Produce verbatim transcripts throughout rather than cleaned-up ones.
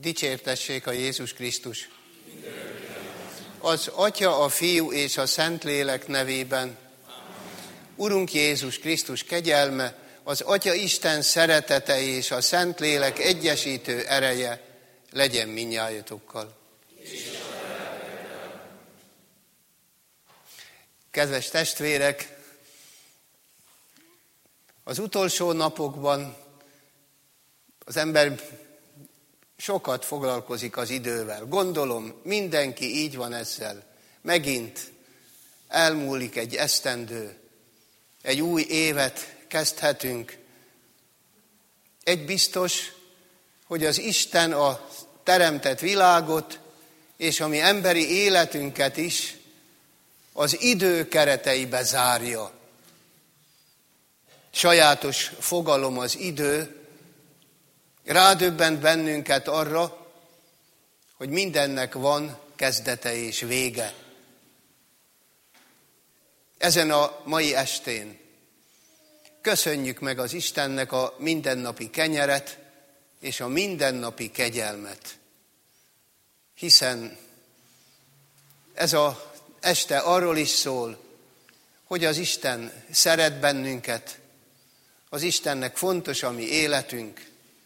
Dicsértessék a Jézus Krisztus! Az Atya, a Fiú és a Szentlélek nevében. Urunk Jézus Krisztus kegyelme, az Atya Isten szeretete és a Szentlélek egyesítő ereje legyen mindnyájatokkal. Kedves testvérek, az utolsó napokban az ember sokat foglalkozik az idővel. Gondolom, mindenki így van ezzel. Megint elmúlik egy esztendő, egy új évet kezdhetünk. Egy biztos, hogy az Isten a teremtett világot és a mi emberi életünket is az idő kereteibe zárja. Sajátos fogalom az idő, rádöbbent bennünket arra, hogy mindennek van kezdete és vége. Ezen a mai estén köszönjük meg az Istennek a mindennapi kenyeret és a mindennapi kegyelmet, hiszen ez az este arról is szól, hogy az Isten szeret bennünket, az Istennek fontos a mi életünk,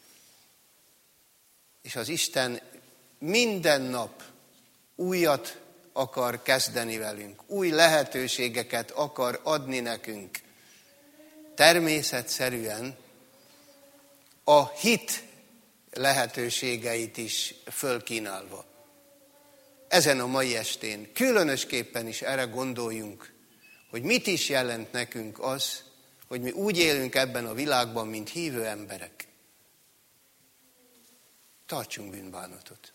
és az Isten minden nap újat akar kezdeni velünk, új lehetőségeket akar adni nekünk. Természetszerűen a hit lehetőségeit is fölkínálva. Ezen a mai estén különösképpen is erre gondoljunk, hogy mit is jelent nekünk az, hogy mi úgy élünk ebben a világban, mint hívő emberek. Tartsunk bűnbánatot.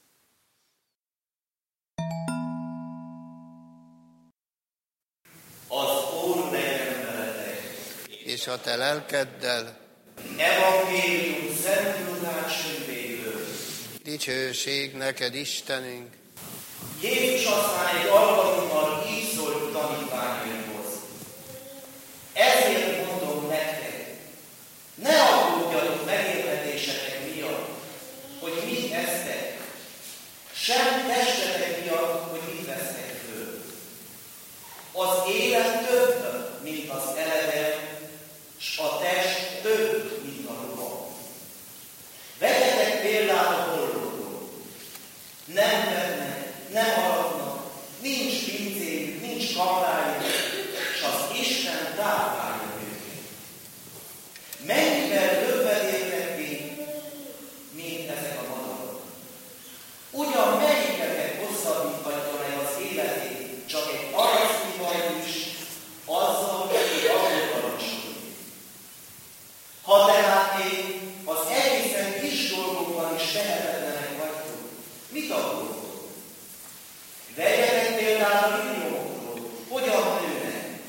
Az Úr legyen veletek, és a te lelkeddel. Evangélium Szent Lukás könyvéből. Dicsőség neked, Istenünk. Jézus aztán egy alkalommal így szólt tanítványaihoz. Ezért mondom nektek, ne aggódjatok megélhetésetek miatt, hogy mit esztek, sem testetek miatt, hogy mit vesztek föl. Az élet több, mint az eleve, s a test több, mint a ruha. Vegyetek példát a boldogról. Nem vetnek, nem aratnak, nincs pincéjük, nincs kamrájuk, s az Isten táplálja őket. Mennyivel többet érnek ki, mint ezek a madarak. Ugyan melyiketek hosszabbíthatja meg az életét, csak egy aranyszivajus, azzal pedig aranyarancsodik. Ha tehát még az egészen kis dolgokban is tehetetlenek vagytok, mit aggódtok? Vegyetek példát a liliomokról, hogyan nőnek.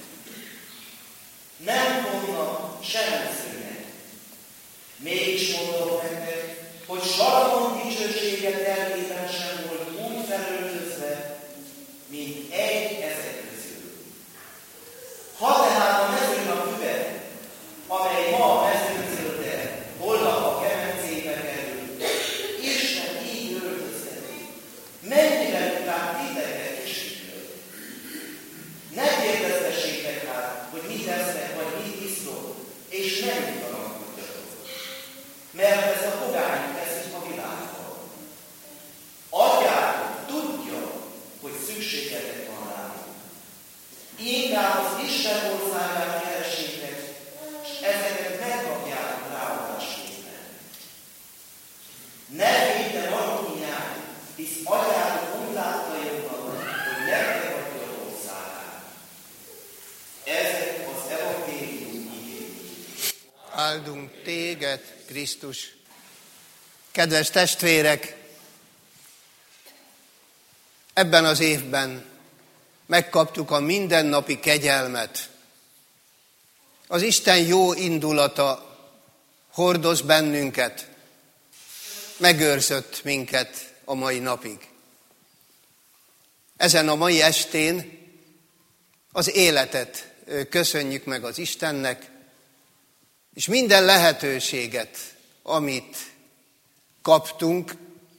Nem vonnak, sem szőnek. Mégis mondom nektek, hogy Salamon dicsősége termében sem volt úgy felöltözve, mint egy ezek közül. Ha tehát a mezőn a füve, amely ma a mezőn zölde, holnap a kemencébe kerül, Isten így öltözteti, mennyivel után titeket is így. Ne kérdeztessétek hát, hogy mit esznek, vagy mit isztok, és nem nyugodjatok. Mert ez a pogány teszik a világban. Atyátok tudja, hogy szükségetek van rá. Inkább az Isten országát keresétek, és ezeket megkapjátok ráadásképpen. Ne védjen aludnyát, hisz atyátok úgy látta jobban, hogy nektek adja az országát. Ezek az evangélium igény. Áldunk téged, Krisztus. Kedves testvérek, ebben az évben megkaptuk a mindennapi kegyelmet. Az Isten jó indulata hordoz bennünket, megőrzött minket a mai napig. Ezen a mai estén az életet köszönjük meg az Istennek, és minden lehetőséget, amit kaptunk,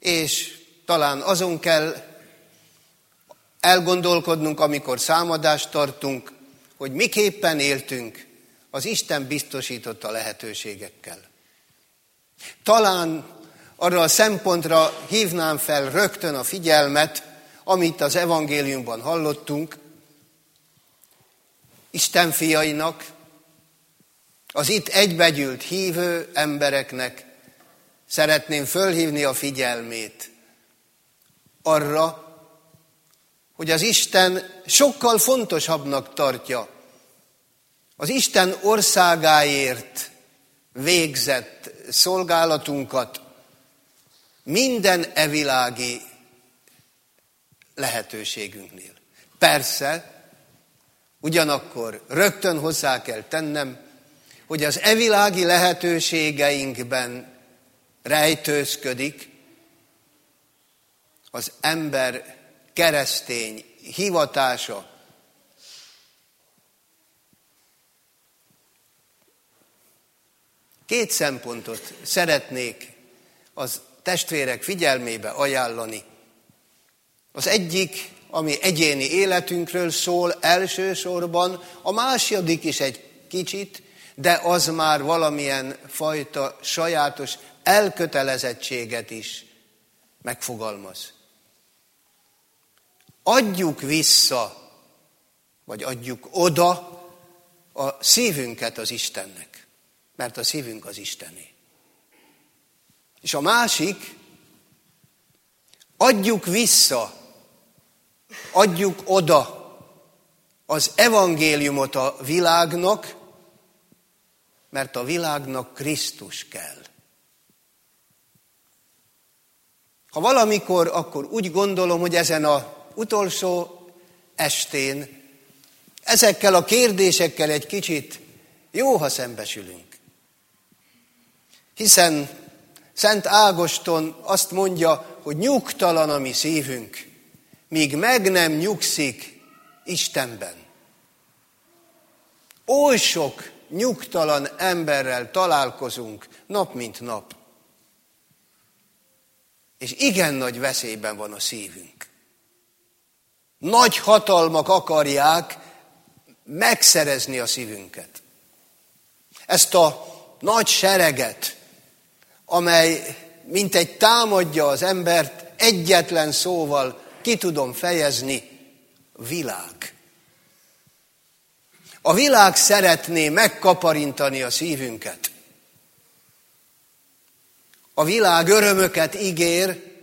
és talán azon kell elgondolkodnunk, amikor számadást tartunk, hogy miképpen éltünk az Isten biztosította lehetőségekkel. Talán arra a szempontra hívnám fel rögtön a figyelmet, amit az evangéliumban hallottunk, Isten fiainak, az itt egybegyűlt hívő embereknek szeretném fölhívni a figyelmét arra, hogy az Isten sokkal fontosabbnak tartja az Isten országáért végzett szolgálatunkat minden evilági lehetőségünknél. Persze, ugyanakkor rögtön hozzá kell tennem, hogy az evilági lehetőségeinkben rejtőzködik az ember keresztény hivatása. Két szempontot szeretnék az testvérek figyelmébe ajánlani. Az egyik, ami egyéni életünkről szól elsősorban, a második is egy kicsit, de az már valamilyen fajta sajátos elkötelezettséget is megfogalmaz. Adjuk vissza, vagy adjuk oda a szívünket az Istennek, mert a szívünk az Istené. És a másik, adjuk vissza, adjuk oda az evangéliumot a világnak, mert a világnak Krisztus kell. Ha valamikor, akkor úgy gondolom, hogy ezen az utolsó estén ezekkel a kérdésekkel egy kicsit jó, ha szembesülünk. Hiszen Szent Ágoston azt mondja, hogy nyugtalan a mi szívünk, míg meg nem nyugszik Istenben. Oly sok nyugtalan emberrel találkozunk nap mint nap. És igen nagy veszélyben van a szívünk. Nagy hatalmak akarják megszerezni a szívünket. Ezt a nagy sereget, amely mintegy támadja az embert, egyetlen szóval ki tudom fejezni, világ. A világ szeretné megkaparintani a szívünket. A világ örömöket ígér,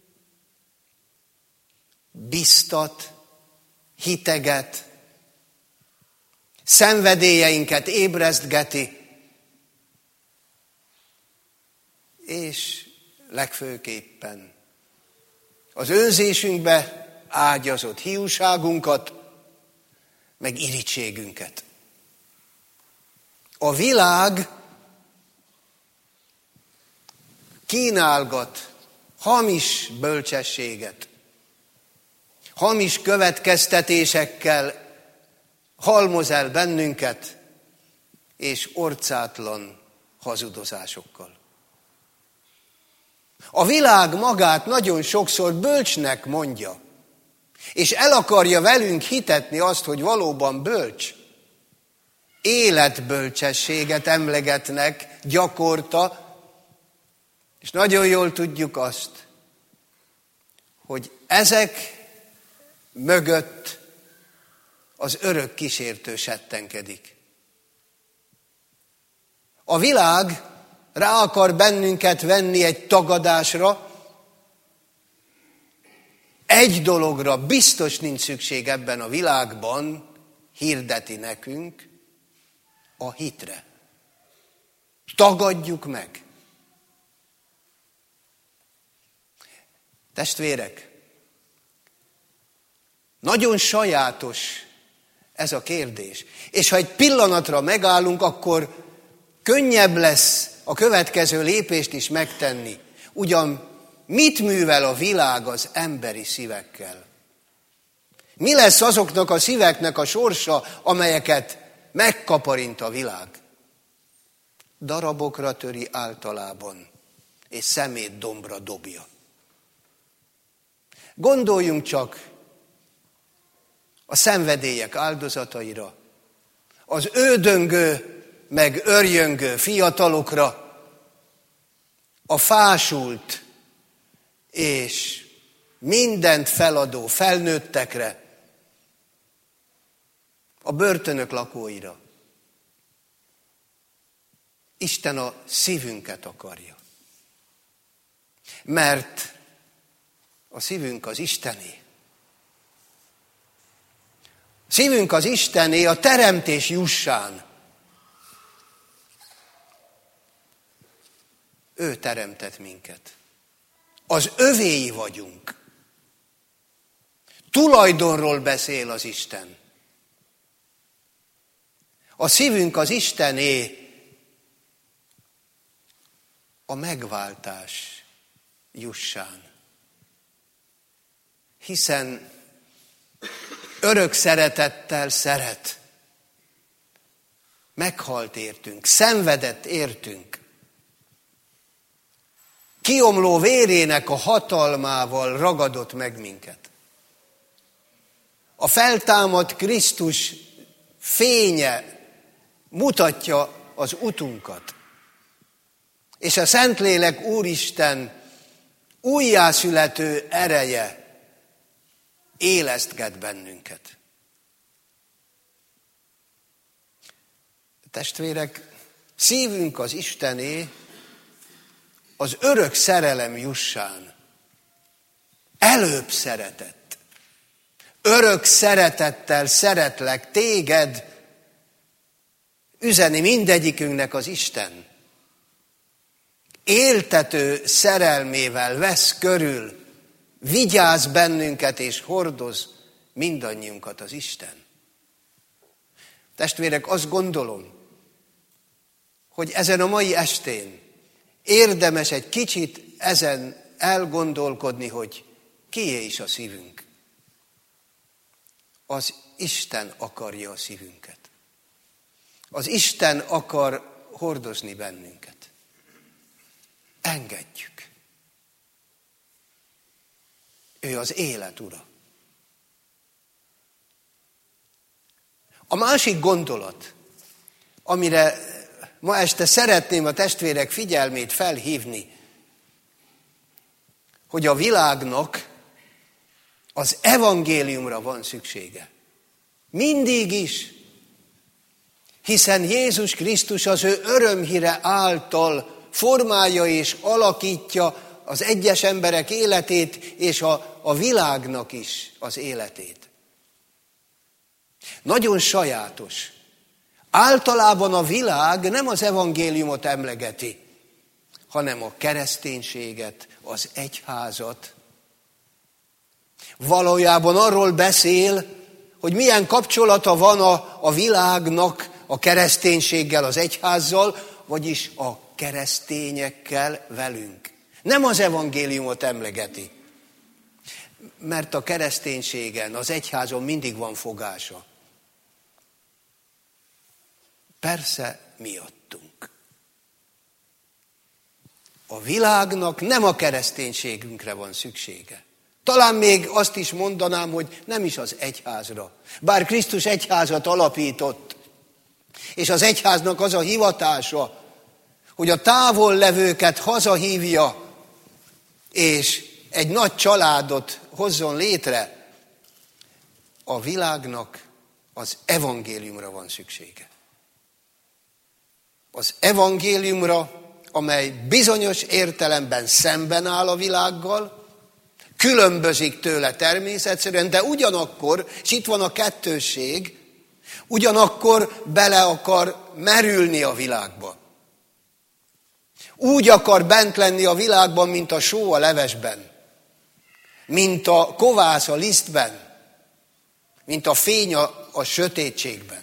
biztat, hiteget, szenvedélyeinket ébresztgeti, és legfőképpen az önzésünkbe ágyazott hiúságunkat, meg irítségünket. A világ kínálgat hamis bölcsességet, hamis következtetésekkel halmoz el bennünket, és orcátlan hazudozásokkal. A világ magát nagyon sokszor bölcsnek mondja, és el akarja velünk hitetni azt, hogy valóban bölcs. Életbölcsességet emlegetnek gyakorta, és nagyon jól tudjuk azt, hogy ezek mögött az örök kísértő settenkedik. A világ rá akar bennünket venni egy tagadásra, egy dologra biztos nincs szükség ebben a világban, hirdeti nekünk, a hitre. Tagadjuk meg. Testvérek, nagyon sajátos ez a kérdés. És ha egy pillanatra megállunk, akkor könnyebb lesz a következő lépést is megtenni. Ugyan mit művel a világ az emberi szívekkel? Mi lesz azoknak a szíveknek a sorsa, amelyeket megkaparint a világ? Darabokra töri általában, és szemét dombra dobja. Gondoljunk csak a szenvedélyek áldozataira, az ődöngő meg örjöngő fiatalokra, a fásult és mindent feladó felnőttekre, a börtönök lakóira. Isten a szívünket akarja. Mert a szívünk az Istené. A szívünk az Istené a teremtés jussán. Ő teremtett minket. Az övéi vagyunk. Tulajdonról beszél az Isten. A szívünk az Istené a megváltás jussán. Hiszen örök szeretettel szeret. Meghalt értünk, szenvedett értünk. Kiomló vérének a hatalmával ragadott meg minket. A feltámadt Krisztus fénye mutatja az utunkat. És a Szentlélek Úristen újjászülető ereje élesztget bennünket. Testvérek, szívünk az Istené az örök szerelem jussán. Előbb szeretett. Örök szeretettel szeretlek téged, üzeni mindegyikünknek az Isten. Éltető szerelmével vesz körül, vigyáz bennünket és hordoz mindannyiunkat az Isten. Testvérek, azt gondolom, hogy ezen a mai estén érdemes egy kicsit ezen elgondolkodni, hogy kié is a szívünk. Az Isten akarja a szívünket. Az Isten akar hordozni bennünket. Engedjük. Ő az élet ura. A másik gondolat, amire ma este szeretném a testvérek figyelmét felhívni, hogy a világnak az evangéliumra van szüksége. Mindig is. Hiszen Jézus Krisztus az ő örömhíre által formálja és alakítja az egyes emberek életét, és a, a világnak is az életét. Nagyon sajátos. Általában a világ nem az evangéliumot emlegeti, hanem a kereszténységet, az egyházat. Valójában arról beszél, hogy milyen kapcsolata van a, a világnak a kereszténységgel, az egyházzal, vagyis a keresztényekkel velünk. Nem az evangéliumot emlegeti, mert a kereszténységen, az egyházon mindig van fogása. Persze miattunk. A világnak nem a kereszténységünkre van szüksége. Talán még azt is mondanám, hogy nem is az egyházra. Bár Krisztus egyházat alapított, és az egyháznak az a hivatása, hogy a távol levőket hazahívja, és egy nagy családot hozzon létre, a világnak az evangéliumra van szüksége. Az evangéliumra, amely bizonyos értelemben szemben áll a világgal, különbözik tőle természetszerűen, de ugyanakkor, és itt van a kettősség, ugyanakkor bele akar merülni a világba. Úgy akar bent lenni a világban, mint a só a levesben, mint a kovász a lisztben, mint a fény a, a sötétségben.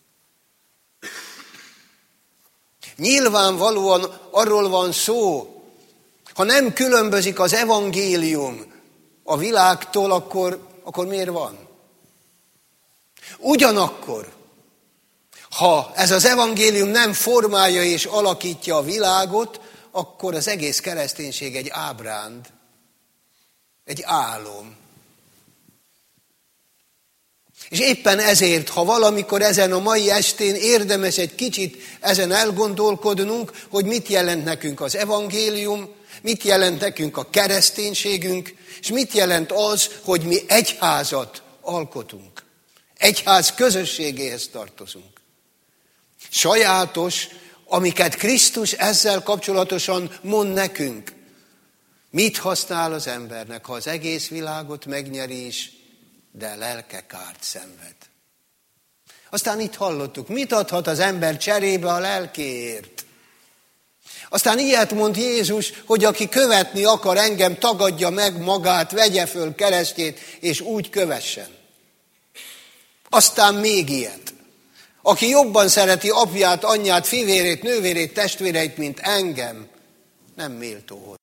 Nyilvánvalóan arról van szó, ha nem különbözik az evangélium a világtól, akkor, akkor miért van? Ugyanakkor, ha ez az evangélium nem formálja és alakítja a világot, akkor az egész kereszténység egy ábránd. egy álom. És éppen ezért, ha valamikor ezen a mai estén érdemes egy kicsit ezen elgondolkodnunk, hogy mit jelent nekünk az evangélium, mit jelent nekünk a kereszténységünk, és mit jelent az, hogy mi egyházat alkotunk. Egyház közösségéhez tartozunk. Sajátos, amiket Krisztus ezzel kapcsolatosan mond nekünk. Mit használ az embernek, ha az egész világot megnyeri is, de lelke kárt szenved? Aztán itt hallottuk, mit adhat az ember cserébe a lelkéért? Aztán ilyet mond Jézus, hogy aki követni akar engem, tagadja meg magát, vegye föl keresztjét, és úgy kövessen. Aztán még ilyet. Aki jobban szereti apját, anyját, fivérét, nővérét, testvéreit, mint engem, nem méltó hozzám.